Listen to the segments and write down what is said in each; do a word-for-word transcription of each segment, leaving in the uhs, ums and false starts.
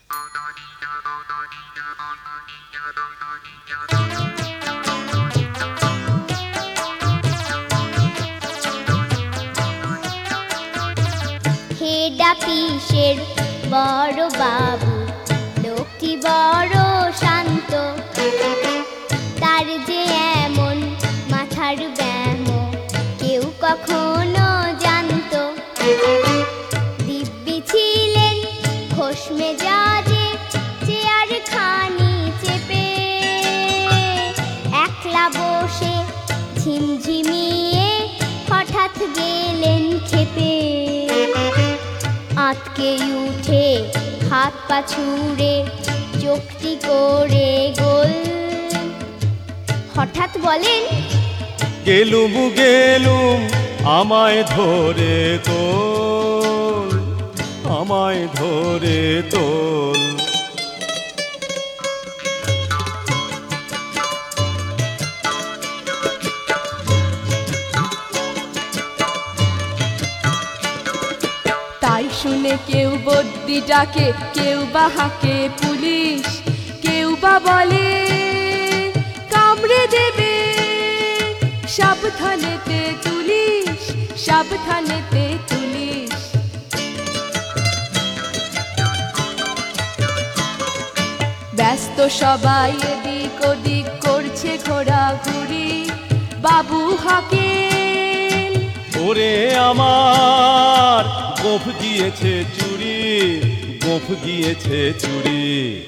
পিসের বড় বাবু লোকটি বড় শান্ত, তার যে এমন মাথার ব্যামো কেউ কখনো জানতো। দিব্যি ছিলেন খোশ মেজাজে চেয়ার খানি চেপে, একলা বসে ঝিমঝিমিয়ে হঠাৎ গেলেন খেপে। আঁতকে উঠে হাত পা ছুঁড়ে চোখটি করে গোল, হঠাৎ বলেন, গেলুম গেলুম আমায় ধরে তোল, আমায় ধরে তোল। তাই শুনে কেউ বদ্যি ডাকে, কেউ বা হাঁকে পুলিশ, কেউ বা বলে কামড়ে দেবে, সাবধানেতে তুলিস, সাবধানেতে তুলিস। ব্যস্ত সবাই এদিক ওদিক করছে ঘোরাঘুরি, বাবু হাঁকেন, ওরে আমার গোঁফ গিয়েছে চুরি, গোঁফ গিয়েছে চুরি।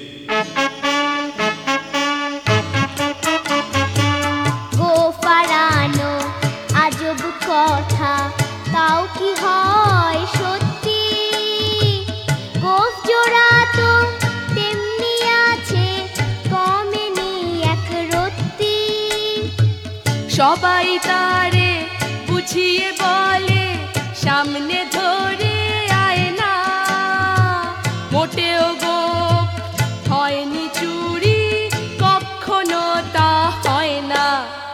গোফারানো আজব কথা, তাও কি হয় সত্যি? গোফ জোড়া তো তেমনি আছে, কমেনি এক রত্তি। সবাই তারে বুঝিয়ে বলে, সামনে ধরে আয় না, মোটেও গোপ হয়নি চুরি, কখনো তা হয় না।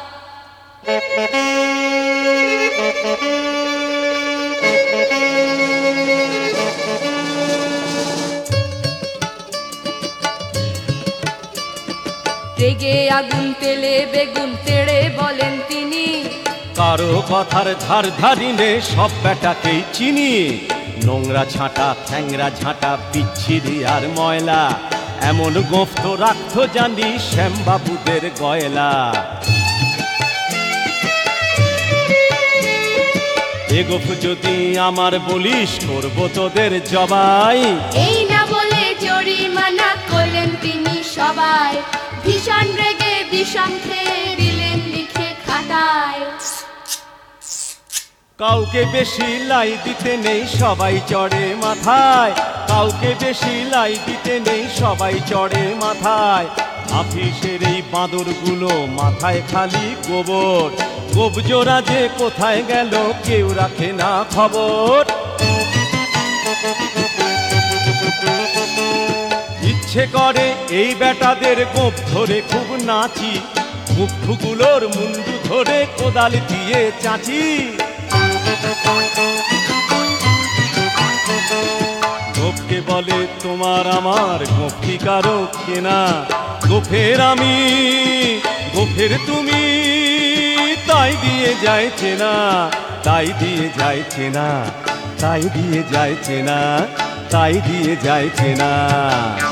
রেগে আগুন তেলে বেগুন তেড়ে বলেন তিনি, কারো কথার ধার ধারিনে সব বেটাকেই চিনি। নোংরা ঝাঁটা ঠ্যাংরা ঝাঁটা বিচ্ছিরি আর ময়লা, এমন গোঁফ তো রাখতো জানি শ্যামবাবুদের গয়লা। এ গোঁফ যদি আমার বলিস করবো তোদের জবাই। এই না বলে জরিমানা করলেন তিনি সবাই, ভীষণ রেগে বিষম খেয়ে দিলেন লিখে খাতায়। কাউকে বেশি লাই দিতে নেই সবাই চড়ে মাথায়, কাউকে বেশি লাই দিতে নেই সবাই চড়ে মাথায়। আফিসের এই বাঁদরগুলো মাথায় খালি গোবর, গোপ জোড়া যে কোথায় গেল কেউ রাখে না খবর। ইচ্ছে করে এই বেটাদের গোপ ধরে খুব নাচি, মুখগুলোর মুন্ডু ধরে কোদাল দিয়ে চাচি। গোপকে বলে তোমার আমার, গোপ কি কারো কেনা? গোফের আমি গোফের তুমি, তাই দিয়ে যায় চেনা, তাই দিয়ে যায় চেনা, তাই দিয়ে যায় চেনা, তাই দিয়ে যায় চেনা।